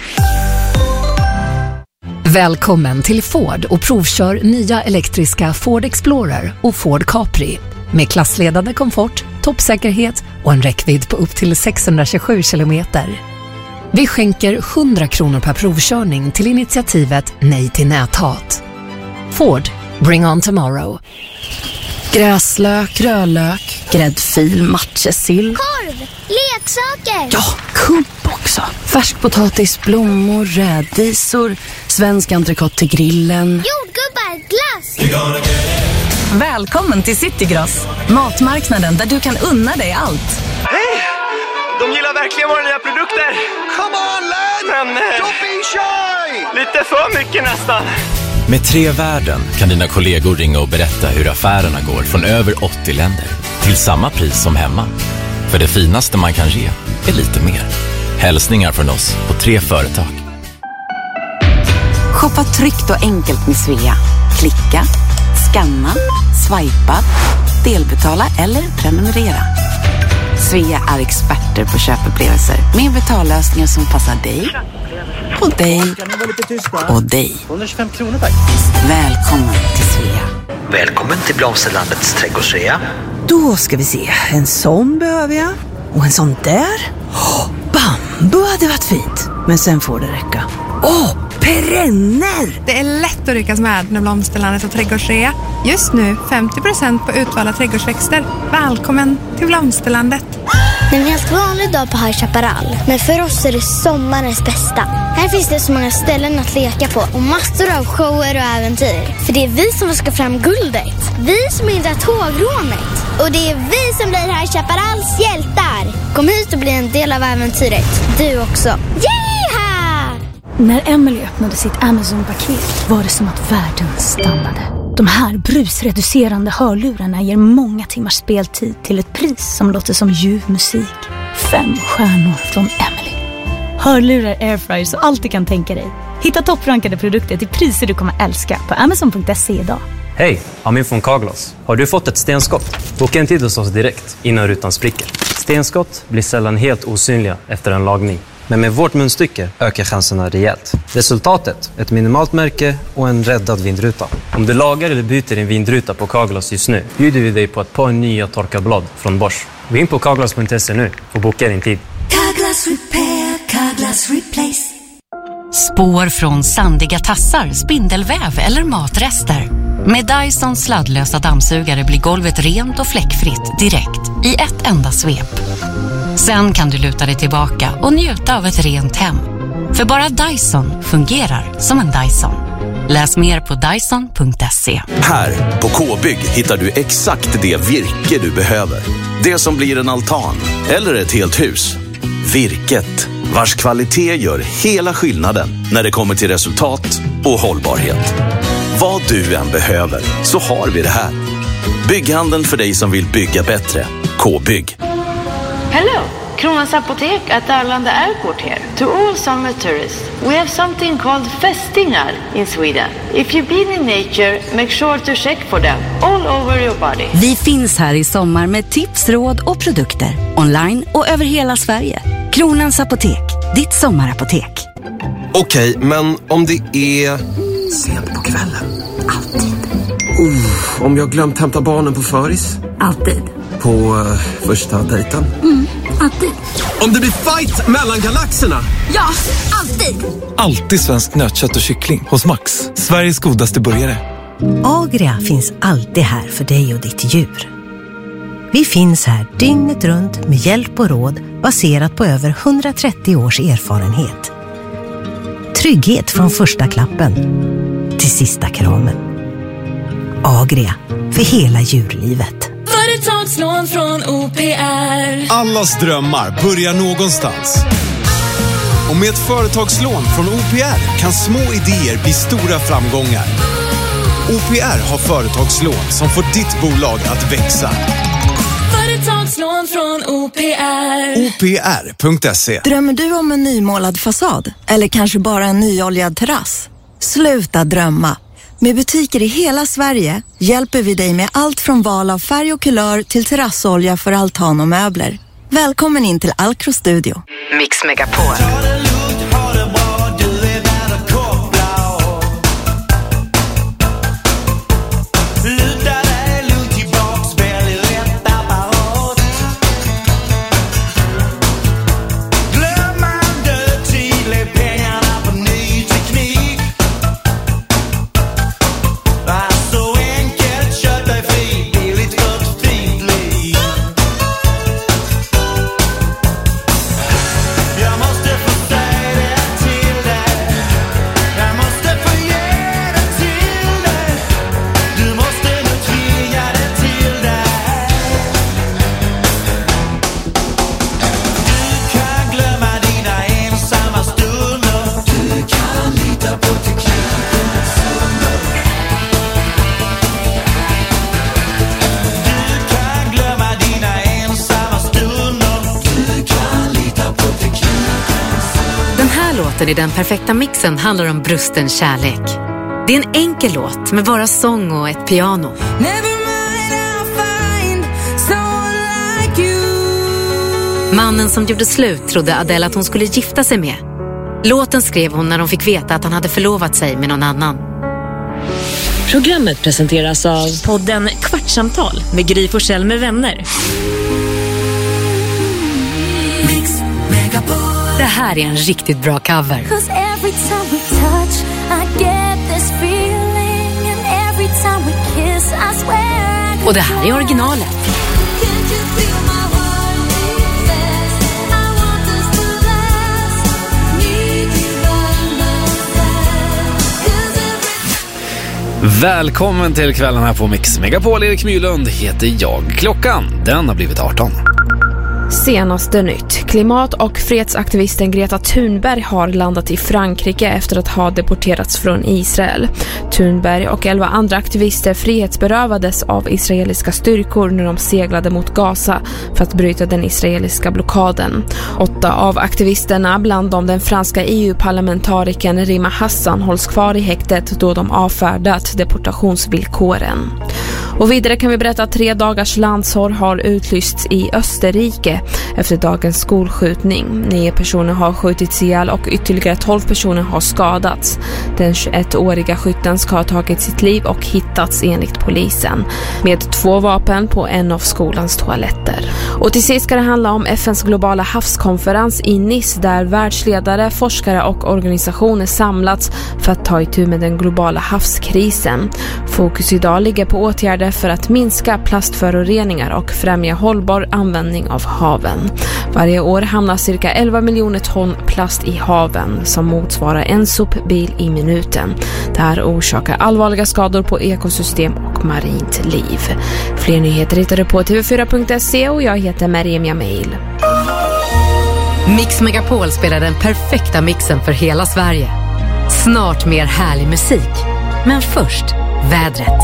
Välkommen till Ford och provkör nya elektriska Ford Explorer och Ford Capri. Med klassledande komfort, toppsäkerhet och en räckvidd på upp till sexhundratjugosju kilometer. Vi skänker hundra kronor per provkörning till initiativet Nej till näthat. Ford, bring on tomorrow. Gräslök, rödlök, gräddfil, matjessill. Korv, leksaker. Ja, kump också. Färskpotatis, blommor, rädisor, svensk entrecote till grillen. Jordgubbar, glass. Välkommen till Citygross, matmarknaden där du kan unna dig allt. Hej! De gillar verkligen våra nya produkter. Come on, lad! Men... Don't be shy! Lite för mycket nästan. Med Tre Världen kan dina kollegor ringa och berätta hur affärerna går från över åttio länder till samma pris som hemma. För det finaste man kan ge är lite mer. Hälsningar från oss på Tre Företag. Shoppa tryggt och enkelt med Svea. Klicka, scanna, swipa, delbetala eller prenumerera. Svea är experter på köpupplevelser med betallösningar som passar dig och dig och dig. tvåhundratjugofem kronor tack. Välkommen till Svea. Välkommen till Blomsterlandets trädgårdsrea. Då ska vi se. En sån behöver jag. Och en sån där. Oh, bambu hade varit fint. Men sen får det räcka. Åh, oh, perenner! Det är lätt att ryckas med när Blomsterlandet och trädgårdsrea. Just nu femtio procent på utvalda trädgårdsväxter. Välkommen till Blomsterlandet. Det är en helt vanlig dag på High Chaparral. Men för oss är det sommarens bästa. Här finns det så många ställen att leka på och massor av shower och äventyr. För det är vi som ska fram guldet. Vi som hindrar tågrånet. Och det är vi som blir High Chaparrals hjältar. Kom hit och bli en del av äventyret. Du också. Yeah! När Emily öppnade sitt Amazon-paket var det som att världen stannade. De här brusreducerande hörlurarna ger många timmars speltid till ett pris som låter som ljuv musik. Fem stjärnor från Emily. Hörlurar, airfryers och allt du kan tänka dig. Hitta topprankade produkter till priser du kommer älska på amazon punkt se idag. Hej, Amin från Carglass. Har du fått ett stenskott? Boka en tid hos oss direkt innan rutan spricker. Stenskott blir sällan helt osynliga efter en lagning. Men med vårt munstycke ökar chanserna rejält. Resultatet, ett minimalt märke och en räddad vindruta. Om du lagar eller byter din vindruta på Carglass just nu bjuder vi dig på ett par nya torkarblad från Bosch. Gå in på carglass punkt se nu och boka din tid. Carglass repair, Carglass replace. Spår från sandiga tassar, spindelväv eller matrester. Med Dyson sladdlösa dammsugare blir golvet rent och fläckfritt direkt i ett enda svep. Sen kan du luta dig tillbaka och njuta av ett rent hem. För bara Dyson fungerar som en Dyson. Läs mer på dyson punkt se. Här på K-bygg hittar du exakt det virke du behöver. Det som blir en altan eller ett helt hus. Virket, vars kvalitet gör hela skillnaden när det kommer till resultat och hållbarhet. Vad du än behöver så har vi det här. Bygghandeln för dig som vill bygga bättre. K-bygg. Hello, Kronans Apotek at Arlanda Airport here. To all summer tourists, we have something called fästingar in Sweden. If you've been in nature, make sure to check for them all over your body. Vi finns här i sommar med tips, råd och produkter. Online och över hela Sverige. Kronans Apotek, ditt sommarapotek. Okej, men om det är sent på kvällen. Alltid. Uh, om jag glömt hämta barnen på föris. Alltid. på uh, första dejten? Mm, alltid. Om det blir fight mellan galaxerna? Ja, alltid. Alltid svensk nötkött och kyckling hos Max. Sveriges godaste burgare. Agria finns alltid här för dig och ditt djur. Vi finns här dygnet runt med hjälp och råd baserat på över hundratrettio års erfarenhet. Trygghet från första klappen till sista kramen. Agria, för hela djurlivet. Företagslån från O P R. Allas drömmar börjar någonstans. Och med ett företagslån från O P R kan små idéer bli stora framgångar. O P R har företagslån som får ditt bolag att växa. Företagslån från O P R. O P R punkt se. Drömmer du om en nymålad fasad? Eller kanske bara en nyoljad terrass? Sluta drömma. Med butiker i hela Sverige hjälper vi dig med allt från val av färg och kulör till terrassolja för altan och möbler. Välkommen in till Alcro Studio. Mix Megapol. I den perfekta mixen handlar om brusten kärlek. Det är en enkel låt med bara sång och ett piano. Mannen som gjorde slut trodde Adele att hon skulle gifta sig med. Låten skrev hon när hon fick veta att han hade förlovat sig med någon annan. Programmet presenteras av podden Kvartsamtal med Gry Forssell med vänner. Det här är en riktigt bra cover. Och det här är originalet. Välkommen till kvällen här på Mix Megapol. Erik Mylund heter jag. Klockan, den har blivit arton. Senaste nytt. Klimat- och fredsaktivisten Greta Thunberg har landat i Frankrike efter att ha deporterats från Israel. Thunberg och elva andra aktivister frihetsberövades av israeliska styrkor när de seglade mot Gaza för att bryta den israeliska blockaden. Åtta av aktivisterna, bland dem den franska E U-parlamentarikern Rima Hassan, hålls kvar i häktet då de avfärdat deportationsvillkoren. Och vidare kan vi berätta att tre dagars landssorg har utlysts i Österrike efter dagens skolskjutning. Nio personer har skjutits ihjäl och ytterligare tolv personer har skadats. Den tjugoettåriga skytten ska ha tagit sitt liv och hittats enligt polisen med två vapen på en av skolans toaletter. Och till sist ska det handla om F N:s globala havskonferens i Nice där världsledare, forskare och organisationer samlats för att ta itu med den globala havskrisen. Fokus idag ligger på åtgärder för att minska plastföroreningar och främja hållbar användning av haven. Varje år hamnar cirka elva miljoner ton plast i haven som motsvarar en sopbil i minuten. Det här orsakar allvarliga skador på ekosystem och marint liv. Fler nyheter hittar du på T V fyra punkt se och jag heter Mariam Jamil. Mix Megapol spelar den perfekta mixen för hela Sverige. Snart mer härlig musik. Men först, vädret.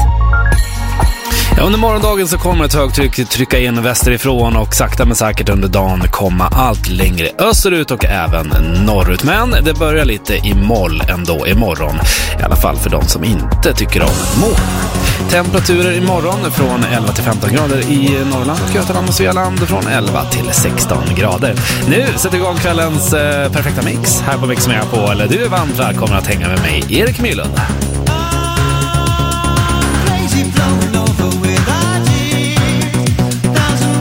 Ja, under morgondagen så kommer ett högtryck trycka in västerifrån och sakta men säkert under dagen komma allt längre österut och även norrut. Men det börjar lite i moll ändå imorgon. I alla fall för de som inte tycker om moln. Temperaturer imorgon från elva till femton grader i Norrland och Götaland och Svealand från elva till sexton grader. Nu sätter igång kvällens eh, perfekta mix här på Mix Megapol. Eller du vandrar kommer att hänga med mig, Erik Mylund. Crazy flowing over with our G. Thousand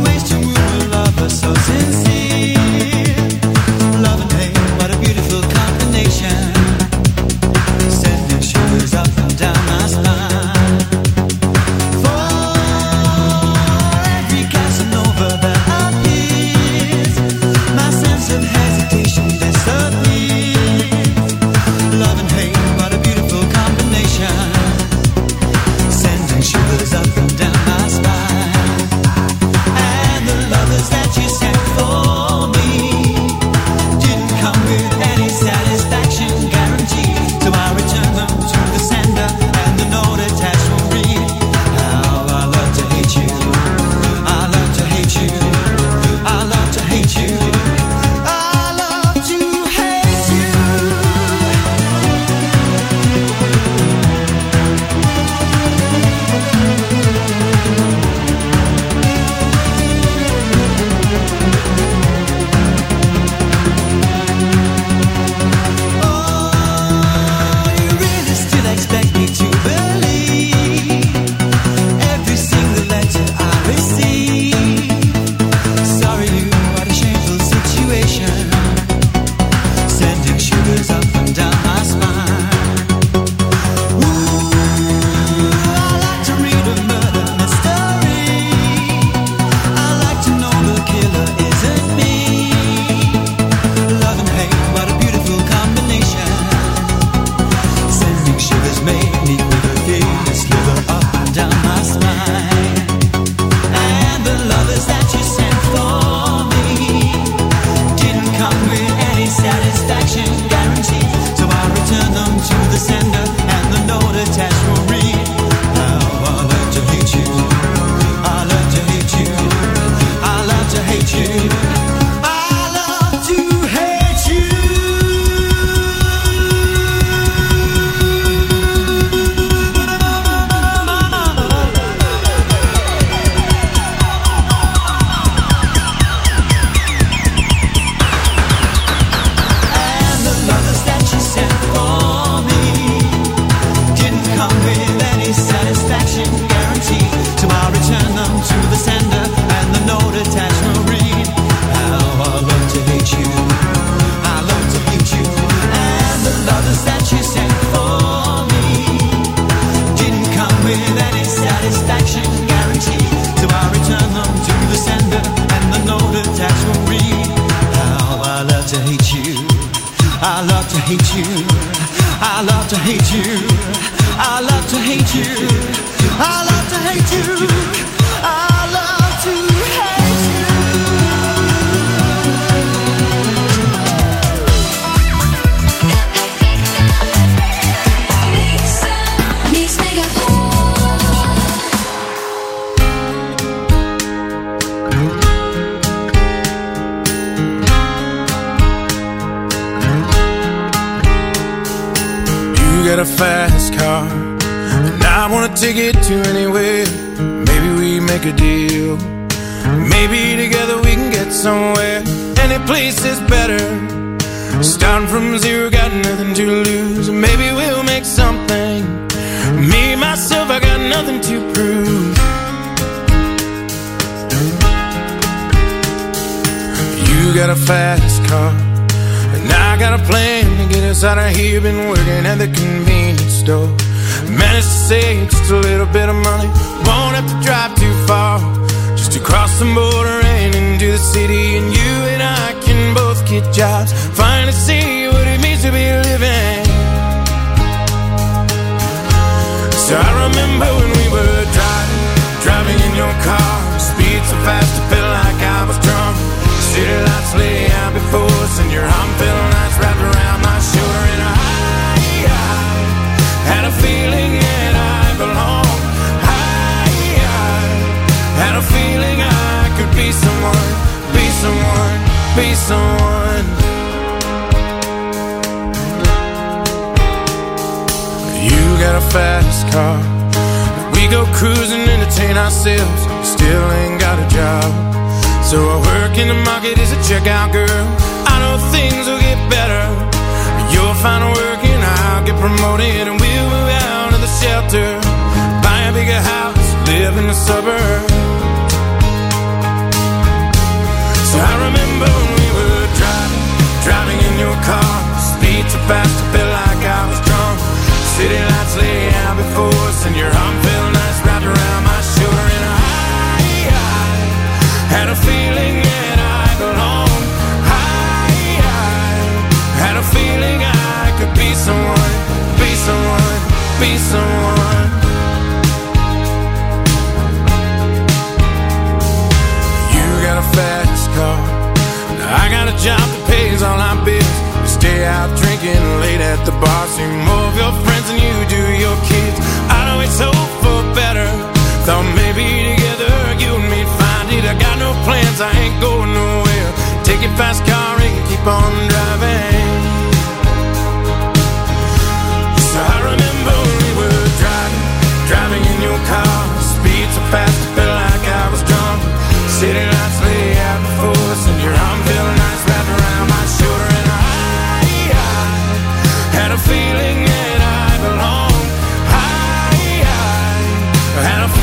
hate you. I love to hate you. Mix Megapol. You got a fast car, and I wanna take it to anywhere. Maybe we make a deal. Maybe together we can get somewhere. Any place is better. Starting from zero, got nothing to lose. Maybe we'll make something. Me, myself, I got nothing to prove. You got a fast car, and I got a plan to get us out of here. Been working at the convenience store. Managed to save just a little bit of money. Won't have to drive too far, just to cross the border and into the city. And you and I can both get jobs, finally see what it means to be living. So I remember when we were driving, driving in your car. Speed so fast I felt like I was drunk. City lights lay out before us, and your arm felt nice wrapped around my shoulder. And I, I had a feeling that I belonged. I, I had a feeling I could be someone, be someone, be someone. You got a fast car, we go cruising, entertain ourselves. Still ain't got a job, so I work in the market as a checkout girl. I know things will get better. You'll find work and I'll get promoted, and we'll move out of the shelter, buy a bigger house, live in the suburbs. So I remember when we were driving, driving in your car. Speed so fast I felt like I was drunk. City lights lay out before us, and your arm felt nice wrapped around my shoulder. And I, I had a feeling that I belonged. I, I had a feeling I could be someone, be someone, be someone. You got a fast car, I got a job that pays all our bills. We stay out drinking late at the bar, see more of your friends than you do your